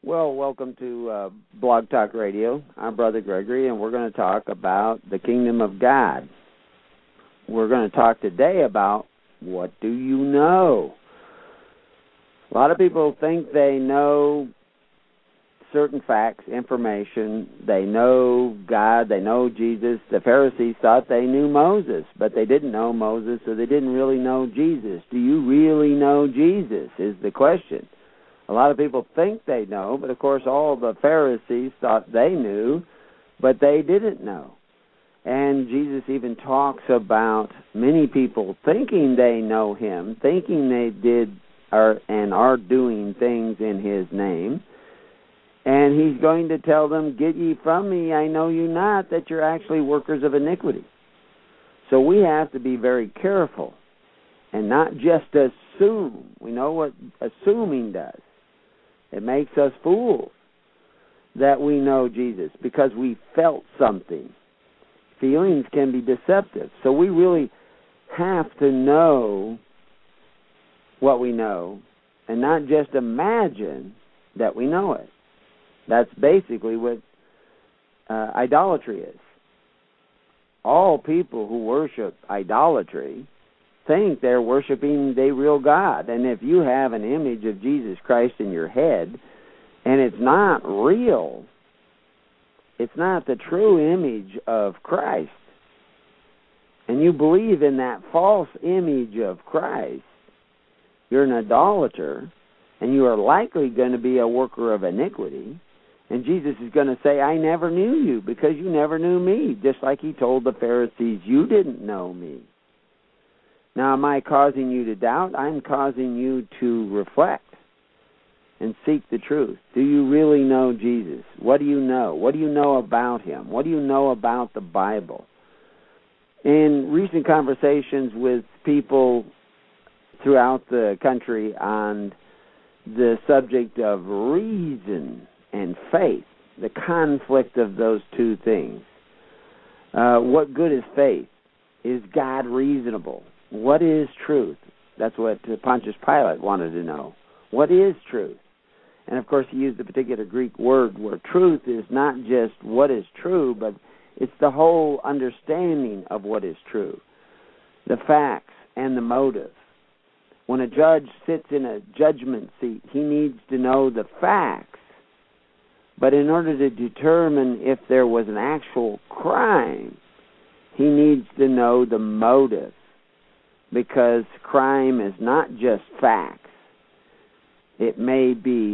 Well, welcome to Blog Talk Radio. I'm Brother Gregory, and we're going to talk about the kingdom of God. We're going to talk today about what do you know? A lot of people think they know certain facts, information. They know God, they know Jesus. The Pharisees thought they knew Moses, but they didn't know Moses, so they didn't really know Jesus. Do you really know Jesus is the question. A lot of people think they know, but of course all the Pharisees thought they knew, but they didn't know. And Jesus even talks about many people thinking they know him, thinking they did and are doing things in his name. And he's going to tell them, "Get ye from me, I know you not," that you're actually workers of iniquity. So we have to be very careful and not just assume. We know what assuming does. It makes us fools that we know Jesus because we felt something. Feelings can be deceptive. So we really have to know what we know and not just imagine that we know it. That's basically what idolatry is. All people who worship idolatry think they're worshiping the real God. And if you have an image of Jesus Christ in your head and it's not real, it's not the true image of Christ, and you believe in that false image of Christ, you're an idolater, and you are likely going to be a worker of iniquity. And Jesus is going to say, "I never knew you because you never knew me," just like he told the Pharisees, "You didn't know me." Now, am I causing you to doubt? I'm causing you to reflect and seek the truth. Do you really know Jesus? What do you know? What do you know about him? What do you know about the Bible? In recent conversations with people throughout the country on the subject of reason and faith, the conflict of those two things. What good is faith? Is God reasonable? What is truth? That's what Pontius Pilate wanted to know. What is truth? And of course he used the particular Greek word where truth is not just what is true, but it's the whole understanding of what is true. The facts and the motive. When a judge sits in a judgment seat, he needs to know the facts. But in order to determine if there was an actual crime, he needs to know the motive. Because crime is not just facts. It may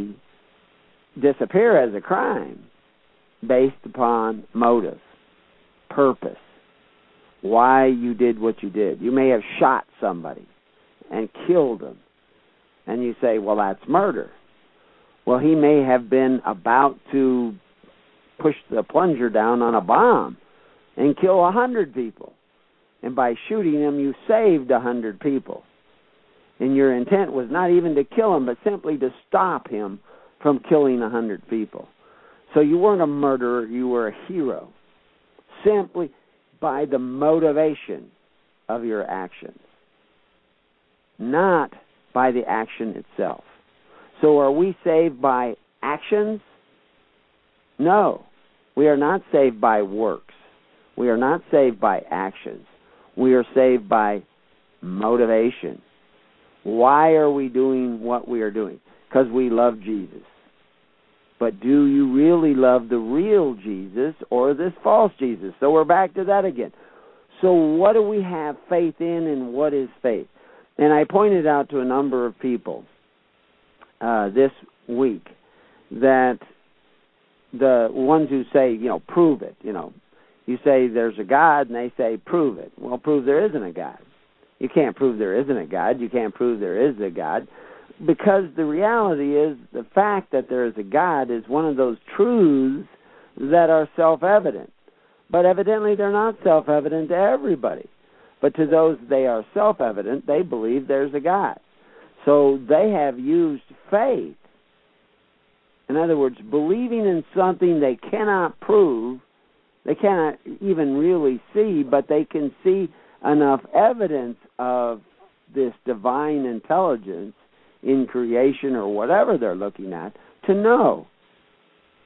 disappear as a crime based upon motive, purpose, why you did what you did. You may have shot somebody and killed them, and you say, "Well, that's murder." Well, he may have been about to push the plunger down on a bomb and kill 100 people. And by shooting him, you saved 100 people. And your intent was not even to kill him, but simply to stop him from killing 100 people. So you weren't a murderer, you were a hero. Simply by the motivation of your actions, not by the action itself. So are we saved by actions? No. We are not saved by works. We are not saved by actions. We are saved by motivation. Why are we doing what we are doing? Because we love Jesus. But do you really love the real Jesus or this false Jesus? So we're back to that again. So what do we have faith in, and what is faith? And I pointed out to a number of people this week that the ones who say, prove it, you say there's a God, and they say, prove it. Well, prove there isn't a God. You can't prove there isn't a God. You can't prove there is a God. Because the reality is the fact that there is a God is one of those truths that are self-evident. But evidently they're not self-evident to everybody. But to those they are self-evident, they believe there's a God. So they have used faith. In other words, believing in something they cannot prove, they cannot even really see, but they can see enough evidence of this divine intelligence in creation or whatever they're looking at to know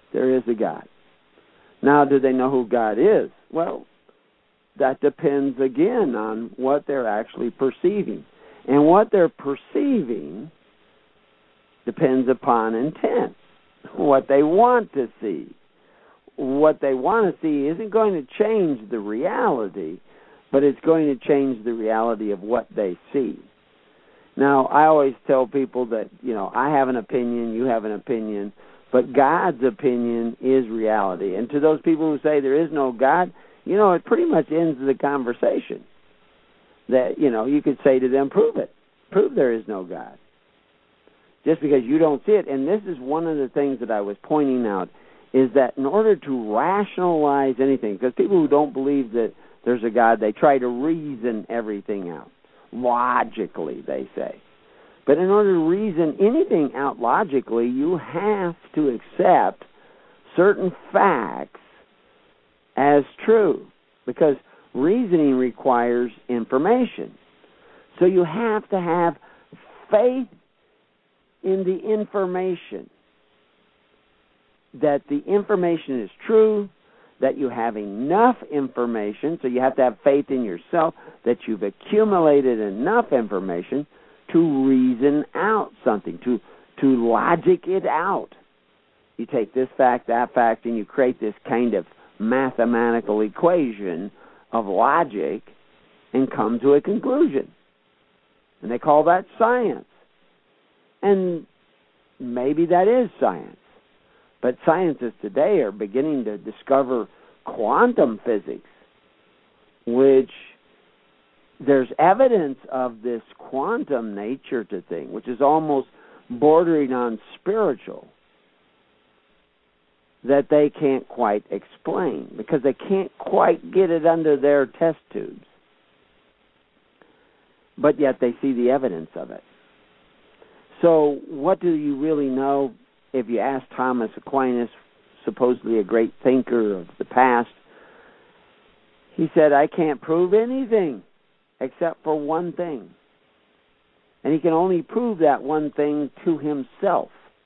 there is a God. Now, do they know who God is? Well, that depends again on what they're actually perceiving. And what they're perceiving depends upon intent, what they want to see. What they want to see isn't going to change the reality, but it's going to change the reality of what they see. Now, I always tell people that, I have an opinion, you have an opinion, but God's opinion is reality. And to those people who say there is no God, it pretty much ends the conversation. That, you could say to them, prove it. Prove there is no God. Just because you don't see it. And this is one of the things that I was pointing out, is that in order to rationalize anything, because people who don't believe that there's a God, they try to reason everything out. Logically, they say. But in order to reason anything out logically, you have to accept certain facts as true, because reasoning requires information. So you have to have faith in the information, that the information is true, that you have enough information, so you have to have faith in yourself, that you've accumulated enough information to reason out something, to logic it out. You take this fact, that fact, and you create this kind of mathematical equation of logic and come to a conclusion. And they call that science. And maybe that is science. But scientists today are beginning to discover quantum physics, which there's evidence of this quantum nature to things, which is almost bordering on spiritual, that they can't quite explain because they can't quite get it under their test tubes. But yet they see the evidence of it. So what do you really know? If you ask Thomas Aquinas, supposedly a great thinker of the past, he said, I can't prove anything except for one thing. And he can only prove that one thing to himself.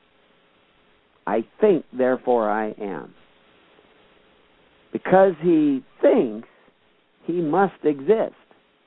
I think, therefore I am. Because he thinks, he must exist.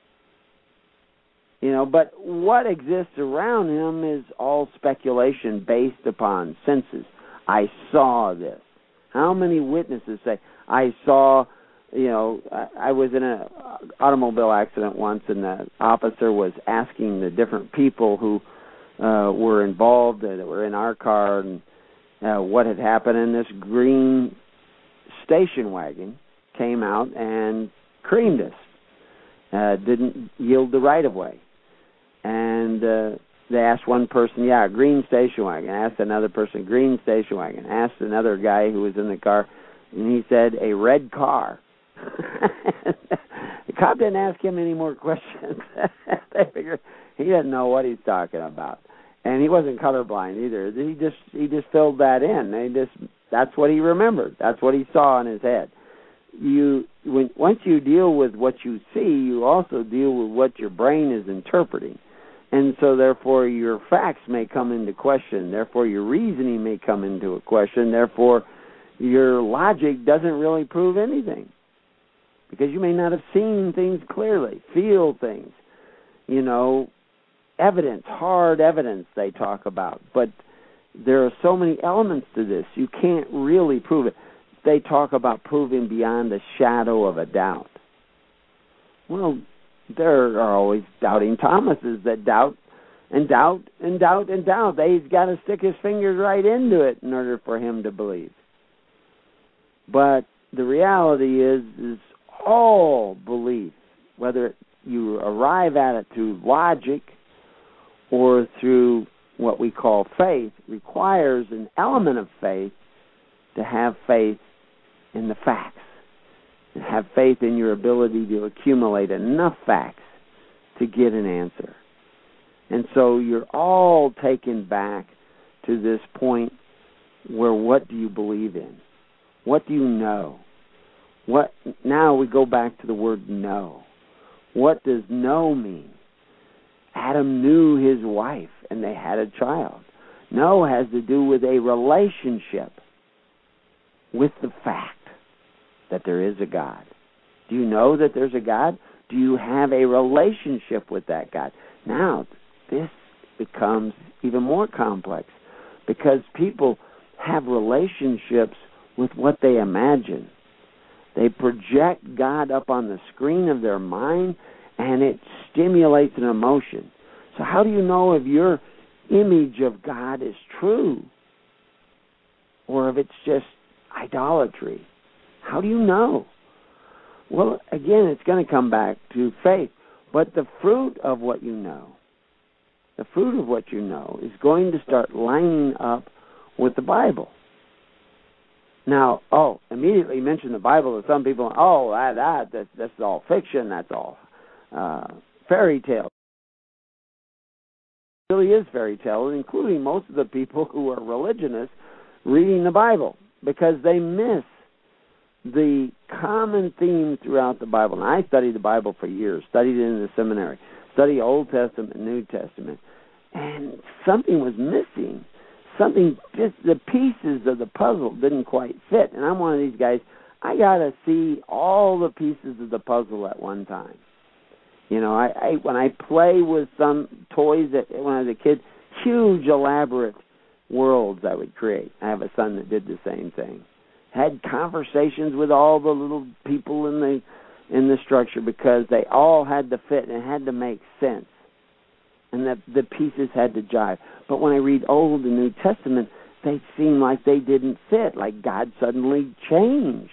But what exists around him is all speculation based upon senses. I saw this. How many witnesses say, I saw, I was in an automobile accident once, and the officer was asking the different people who were involved, that were in our car, and what had happened, and this green station wagon came out and creamed us. Didn't yield the right-of-way. And they asked one person, green station wagon. Asked another person, green station wagon. Asked another guy who was in the car, and he said, a red car. The cop didn't ask him any more questions. They figured he didn't know what he's talking about. And he wasn't colorblind either. He just filled that in. That's what he remembered. That's what he saw in his head. Once you deal with what you see, you also deal with what your brain is interpreting. And so, therefore, your facts may come into question. Therefore, your reasoning may come into a question. Therefore, your logic doesn't really prove anything. Because you may not have seen things clearly, feel things. Evidence, hard evidence they talk about. But there are so many elements to this, you can't really prove it. They talk about proving beyond the shadow of a doubt. Well, there are always doubting Thomases that doubt and doubt and doubt and doubt. He's got to stick his fingers right into it in order for him to believe. But the reality is all belief, whether you arrive at it through logic or through what we call faith, requires an element of faith to have faith in the facts. And have faith in your ability to accumulate enough facts to get an answer. And so you're all taken back to this point where what do you believe in? What do you know? Now we go back to the word know. What does know mean? Adam knew his wife and they had a child. Know has to do with a relationship. with the fact that there is a God? Do you know that there's a God? Do you have a relationship with that God? Now, this becomes even more complex because people have relationships with what they imagine. They project God up on the screen of their mind, and it stimulates an emotion. So how do you know if your image of God is true or if it's just idolatry? How do you know? Well, again, it's going to come back to faith. But the fruit of what you know, is going to start lining up with the Bible. Now, immediately mention the Bible to some people. That's all fiction. That's all fairy tale. It really is fairy tale, including most of the people who are religionists reading the Bible, because they miss the common theme throughout the Bible. And I studied the Bible for years, studied it in the seminary, studied Old Testament and New Testament, and something was missing. Just the pieces of the puzzle didn't quite fit. And I'm one of these guys, I got to see all the pieces of the puzzle at one time. You know, I when I play with some toys when I was a kid, huge elaborate worlds I would create. I have a son that did the same thing. Had conversations with all the little people in the structure because they all had to fit and it had to make sense. And the pieces had to jive. But when I read Old and New Testament, they seem like they didn't fit, like God suddenly changed.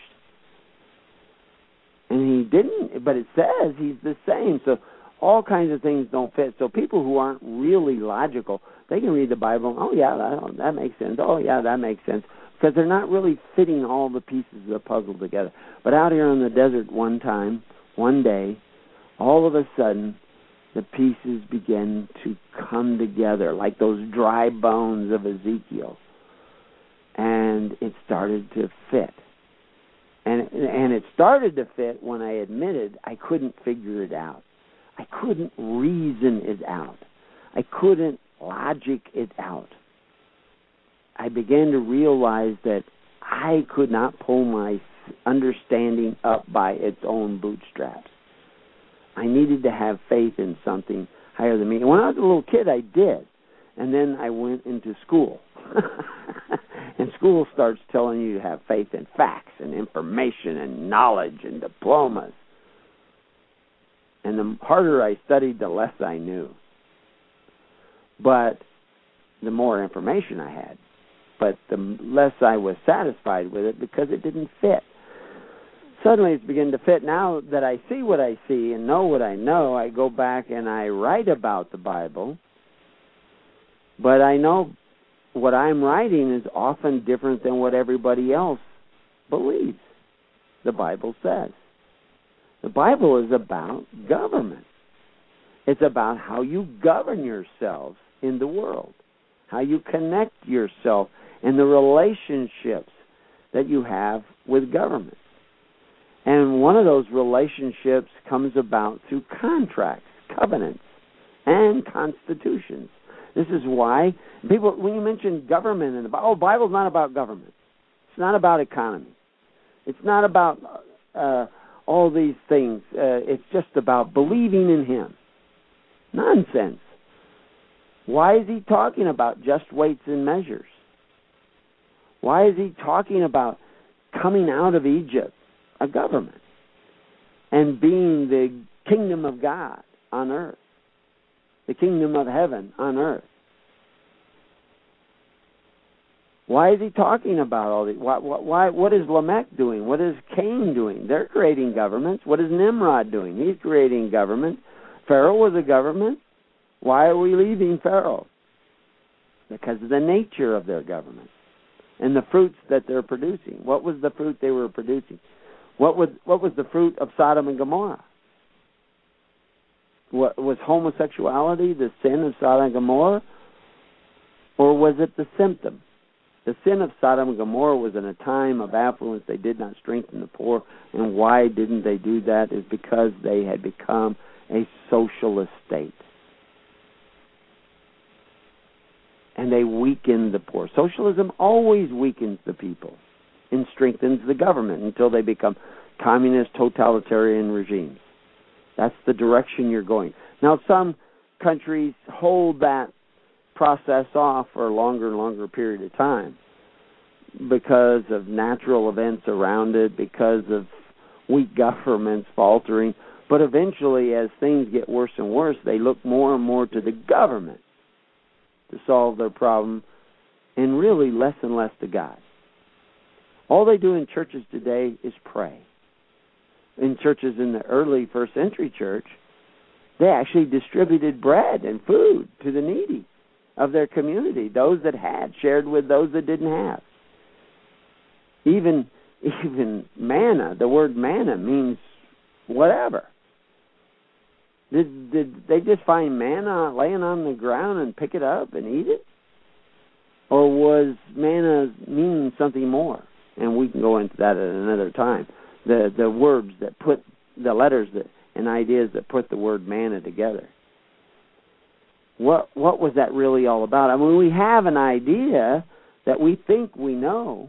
And he didn't, but it says he's the same. So all kinds of things don't fit. So people who aren't really logical, they can read the Bible, that makes sense. Oh, yeah, that makes sense. Because they're not really fitting all the pieces of the puzzle together. But out here in the desert one day, all of a sudden, the pieces begin to come together like those dry bones of Ezekiel. And it started to fit. And it started to fit when I admitted I couldn't figure it out. I couldn't reason it out. I couldn't logic it out. I began to realize that I could not pull my understanding up by its own bootstraps. I needed to have faith in something higher than me. And when I was a little kid, I did. And then I went into school. And school starts telling you to have faith in facts and information and knowledge and diplomas. And the harder I studied, the less I knew. But the more information I had. But the less I was satisfied with it because it didn't fit. Suddenly it's beginning to fit. Now that I see what I see and know what I know, I go back and I write about the Bible. But I know what I'm writing is often different than what everybody else believes. The Bible says. The Bible is about government. It's about how you govern yourselves in the world, how you connect yourself and the relationships that you have with government. And one of those relationships comes about through contracts, covenants, and constitutions. This is why people, when you mention government in the Bible, Bible's not about government. It's not about economy. It's not about all these things. It's just about believing in Him. Nonsense. Why is He talking about just weights and measures? Why is He talking about coming out of Egypt, a government, and being the kingdom of God on earth, the kingdom of heaven on earth? Why is He talking about all these? What is Lamech doing? What is Cain doing? They're creating governments. What is Nimrod doing? He's creating government. Pharaoh was a government. Why are we leaving Pharaoh? Because of the nature of their government and the fruits that they're producing. What was the fruit they were producing? What was the fruit of Sodom and Gomorrah? What, was homosexuality the sin of Sodom and Gomorrah? Or was it the symptom? The sin of Sodom and Gomorrah was in a time of affluence. They did not strengthen the poor. And why didn't they do that? Is because they had become a socialist state. And they weakened the poor. Socialism always weakens the people. and strengthens the government until they become communist, totalitarian regimes. That's the direction you're going. Now, some countries hold that process off for a longer and longer period of time because of natural events around it, because of weak governments faltering. But eventually, as things get worse and worse, they look more and more to the government to solve their problem, and really less and less to God. All they do in churches today is pray. In churches in the early first century church, they actually distributed bread and food to the needy of their community. Those that had shared with those that didn't have. Even manna, the word manna means whatever. Did they just find manna laying on the ground and pick it up and eat it? Or was manna meaning something more? And we can go into that at another time. The words that put the letters that and ideas that put the word manna together. What was that really all about? I mean, we have an idea that we think we know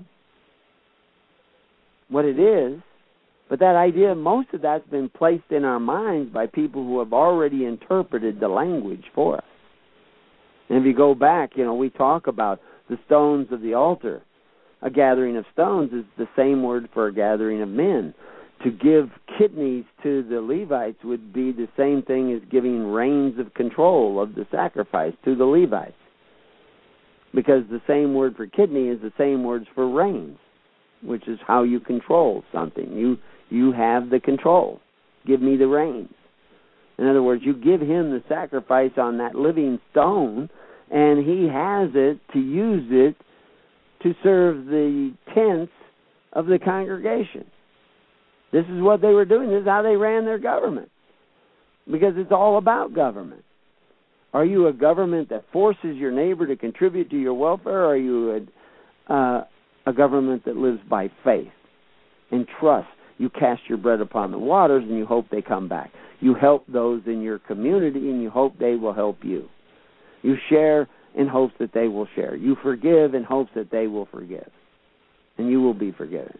what it is, but that idea, most of that's been placed in our minds by people who have already interpreted the language for us. And if you go back, we talk about the stones of the altar. A gathering of stones is the same word for a gathering of men. To give kidneys to the Levites would be the same thing as giving reins of control of the sacrifice to the Levites. Because the same word for kidney is the same words for reins, which is how you control something. You have the control. Give me the reins. In other words, you give him the sacrifice on that living stone, and he has it to use it to serve the tents of the congregation. This is what they were doing. This is how they ran their government. Because it's all about government. Are you a government that forces your neighbor to contribute to your welfare, or are you a government that lives by faith and trust? You cast your bread upon the waters and you hope they come back. You help those in your community and you hope they will help you. You share in hopes that they will share. You forgive in hopes that they will forgive. And you will be forgiven.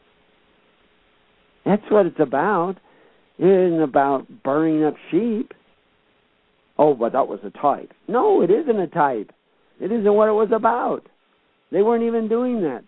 That's what it's about. It isn't about burning up sheep. Oh, but that was a type. No, it isn't a type. It isn't what it was about. They weren't even doing that.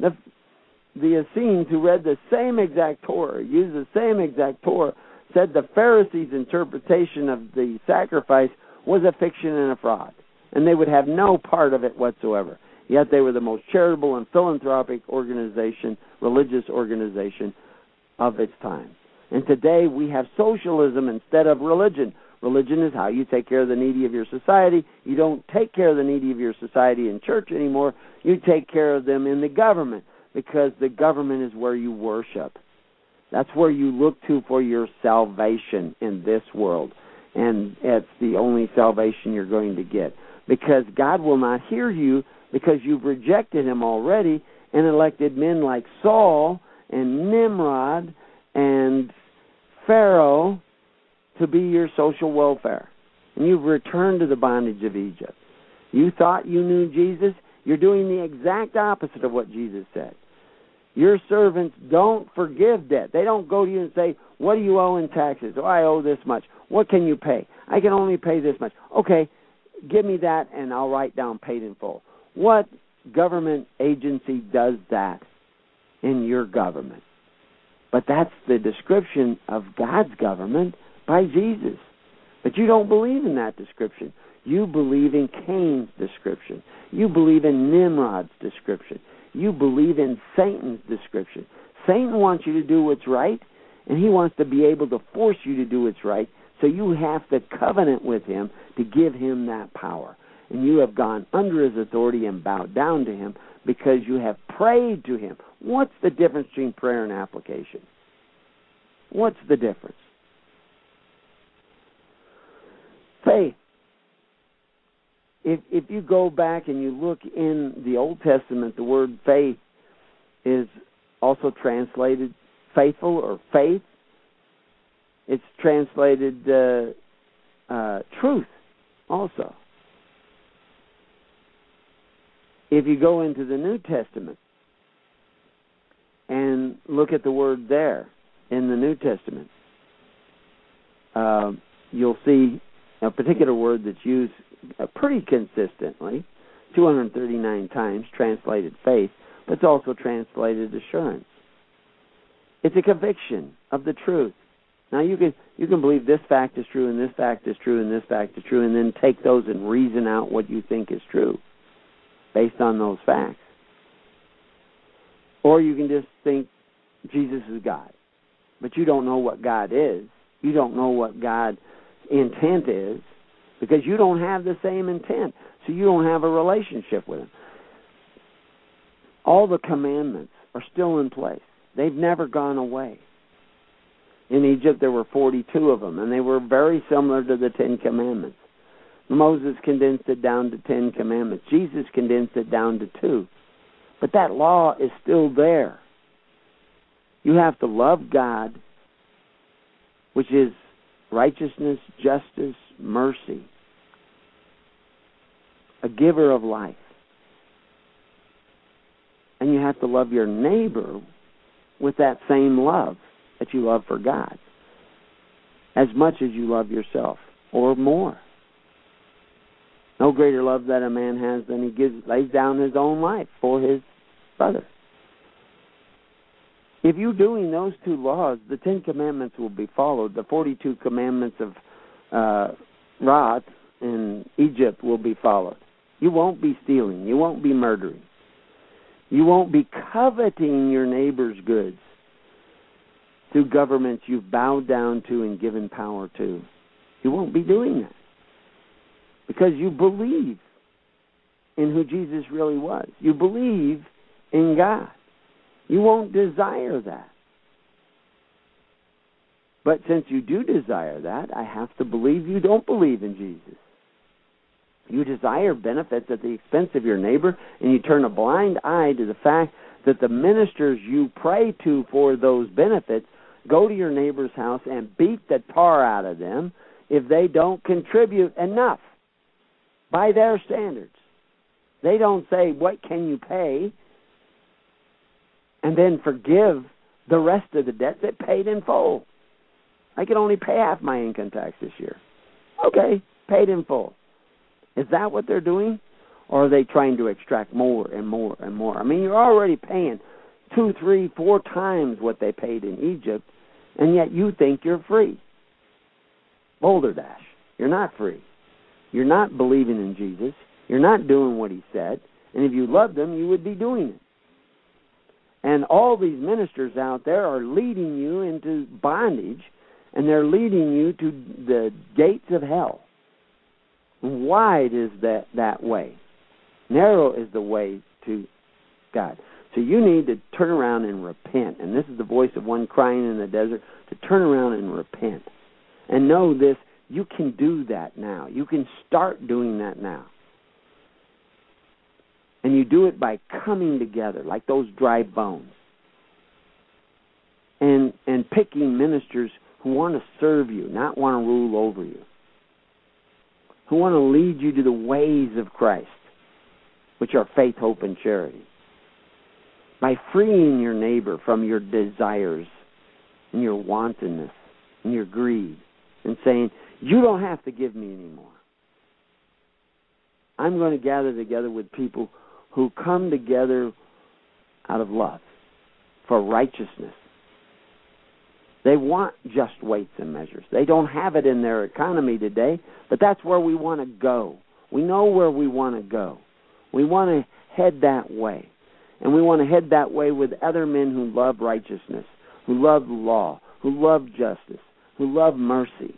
The Essenes, who read the same exact Torah, used the same exact Torah, said the Pharisees' interpretation of the sacrifice was a fiction and a fraud, and they would have no part of it whatsoever. Yet they were the most charitable and philanthropic organization, religious organization of its time. And today we have socialism instead of religion. Religion is how you take care of the needy of your society. You don't take care of the needy of your society in church anymore. You take care of them in the government, because the government is where you worship. That's where you look to for your salvation in this world. And it's the only salvation you're going to get. Because God will not hear you because you've rejected him already and elected men like Saul and Nimrod and Pharaoh to be your social welfare. And you've returned to the bondage of Egypt. You thought you knew Jesus. You're doing the exact opposite of what Jesus said. Your servants don't forgive debt. They don't go to you and say, what do you owe in taxes? Oh, I owe this much. What can you pay? I can only pay this much. Okay, give me that and I'll write down paid in full. What government agency does that in your government? But that's the description of God's government by Jesus. But you don't believe in that description. You believe in Cain's description. You believe in Nimrod's description. You believe in Satan's description. Satan wants you to do what's right, and he wants to be able to force you to do what's right, so you have to covenant with him to give him that power. And you have gone under his authority and bowed down to him because you have prayed to him. What's the difference between prayer and application? What's the difference? Faith. If you go back and you look in the Old Testament, the word faith is also translated faithful or faith. It's translated truth also. If you go into the New Testament, look at the word there in the New Testament. You'll see a particular word that's used pretty consistently, 239 times, translated faith, but it's also translated assurance. It's a conviction of the truth. Now you can believe this fact is true, and this fact is true, and this fact is true, and then take those and reason out what you think is true based on those facts. Or you can just think Jesus is God, but you don't know what God is. You don't know what God's intent is because you don't have the same intent, so you don't have a relationship with Him. All the commandments are still in place. They've never gone away. In Egypt, there were 42 of them, and they were very similar to the 10 Commandments. Moses condensed it down to 10 Commandments. Jesus condensed it down to 2. But that law is still there. You have to love God, which is righteousness, justice, mercy, a giver of life. And you have to love your neighbor with that same love that you love for God, as much as you love yourself, or more. No greater love that a man has than he lays down his own life for his brother. If you're doing those 2 laws, the 10 Commandments will be followed. The 42 commandments of wrath in Egypt will be followed. You won't be stealing. You won't be murdering. You won't be coveting your neighbor's goods through governments you've bowed down to and given power to. You won't be doing that because you believe in who Jesus really was. You believe in God. You won't desire that. But since you do desire that, I have to believe you don't believe in Jesus. You desire benefits at the expense of your neighbor, and you turn a blind eye to the fact that the ministers you pray to for those benefits go to your neighbor's house and beat the tar out of them if they don't contribute enough by their standards. They don't say, what can you pay? And then forgive the rest of the debt that paid in full. I can only pay half my income tax this year. Okay, paid in full. Is that what they're doing? Or are they trying to extract more and more and more? I mean, you're already paying 2, 3, 4 times what they paid in Egypt, and yet you think you're free. Boulder Dash, you're not free. You're not believing in Jesus. You're not doing what He said. And if you loved Him, you would be doing it. And all these ministers out there are leading you into bondage, and they're leading you to the gates of hell. Wide is that way. Narrow is the way to God. So you need to turn around and repent. And this is the voice of one crying in the desert, to turn around and repent. And know this, you can do that now. You can start doing that now. And you do it by coming together like those dry bones. And picking ministers who want to serve you, not want to rule over you. Who want to lead you to the ways of Christ, which are faith, hope, and charity. By freeing your neighbor from your desires and your wantonness and your greed and saying, you don't have to give me anymore. I'm going to gather together with people who come together out of love for righteousness. They want just weights and measures. They don't have it in their economy today, but that's where we want to go. We know where we want to go. We want to head that way. And we want to head that way with other men who love righteousness, who love law, who love justice, who love mercy.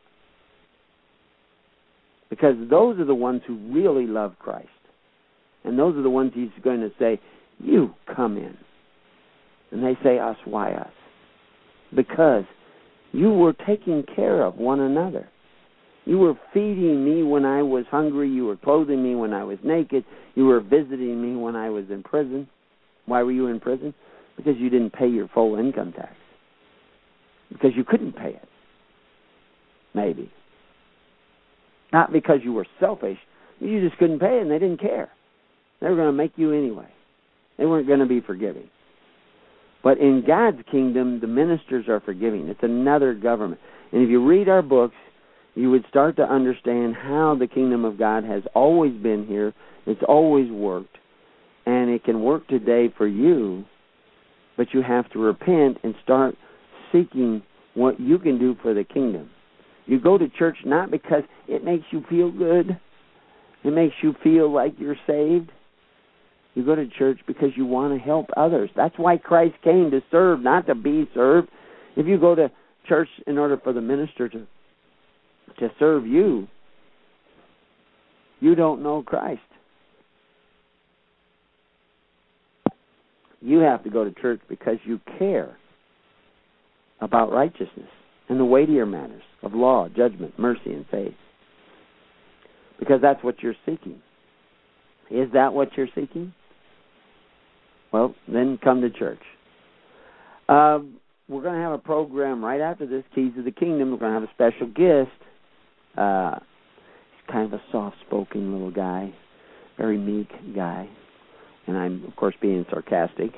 Because those are the ones who really love Christ. And those are the ones He's going to say, you come in. And they say, us, why us? Because you were taking care of one another. You were feeding me when I was hungry. You were clothing me when I was naked. You were visiting me when I was in prison. Why were you in prison? Because you didn't pay your full income tax. Because you couldn't pay it. Maybe. Not because you were selfish. You just couldn't pay it and they didn't care. They were going to make you anyway. They weren't going to be forgiving. But in God's kingdom, the ministers are forgiving. It's another government. And if you read our books, you would start to understand how the kingdom of God has always been here. It's always worked. And it can work today for you, but you have to repent and start seeking what you can do for the kingdom. You go to church not because it makes you feel good. It makes you feel like you're saved. You go to church because you want to help others. That's why Christ came, to serve, not to be served. If you go to church in order for the minister to serve you, you don't know Christ. You have to go to church because you care about righteousness and the weightier matters of law, judgment, mercy, and faith. Because that's what you're seeking. Is that what you're seeking? Well, then come to church. We're going to have a program right after this, Keys of the Kingdom. We're going to have a special guest. He's kind of a soft-spoken little guy, very meek guy. And I'm, of course, being sarcastic.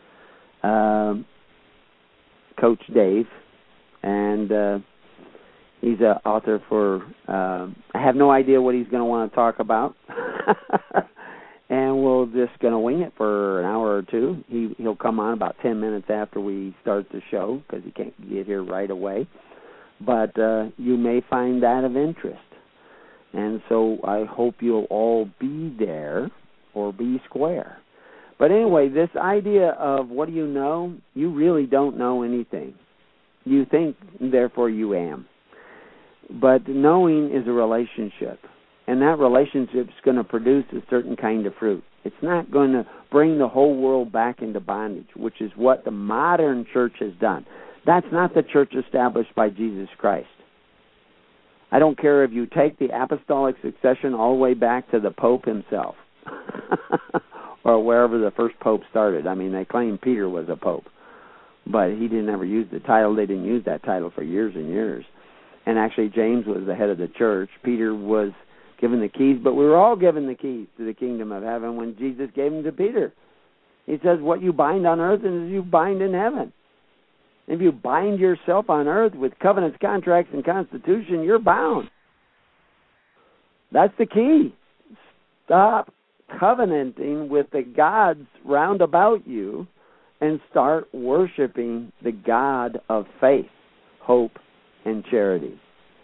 Coach Dave. And he's an author for, I have no idea what he's going to want to talk about. And we're just going to wing it for an hour or two. He'll come on about 10 minutes after we start the show because he can't get here right away. But you may find that of interest. And so I hope you'll all be there or be square. But anyway, this idea of what do you know? You really don't know anything. You think, therefore you am. But knowing is a relationship. And that relationship is going to produce a certain kind of fruit. It's not going to bring the whole world back into bondage, which is what the modern church has done. That's not the church established by Jesus Christ. I don't care if you take the apostolic succession all the way back to the Pope himself or wherever the first Pope started. I mean, they claim Peter was a Pope, but he didn't ever use the title. They didn't use that title for years and years. And actually, James was the head of the church. Peter was given the keys, but we were all given the keys to the kingdom of heaven when Jesus gave them to Peter. He says, what you bind on earth is you bind in heaven. If you bind yourself on earth with covenants, contracts, and constitution, you're bound. That's the key. Stop covenanting with the gods round about you and start worshiping the God of faith, hope, and charity.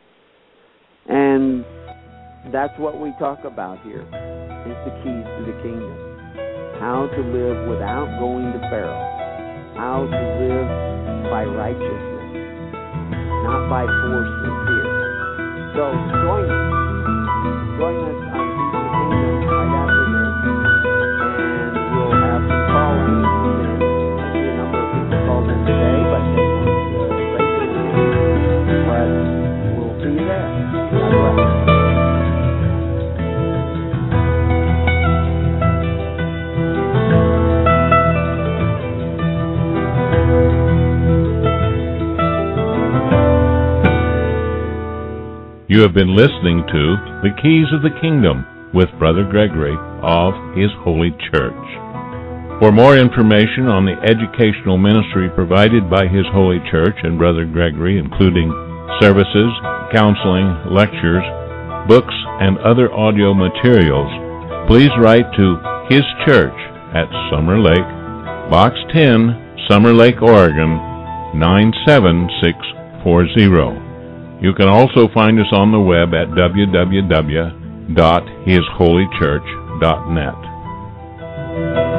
And that's what we talk about here, is the keys to the kingdom. How to live without going to Pharaoh. How to live by righteousness, not by force and fear. So join us. Join us on Keys of the Kingdom right after this. And we'll have some call-ins then. I see a number of people called in today, but they won't raise their hand. But we'll see you there. God bless. You have been listening to The Keys of the Kingdom with Brother Gregory of His Holy Church. For more information on the educational ministry provided by His Holy Church and Brother Gregory, including services, counseling, lectures, books, and other audio materials, please write to His Church at Summer Lake, Box 10, Summer Lake, Oregon, 97640. You can also find us on the web at www.hisholychurch.net.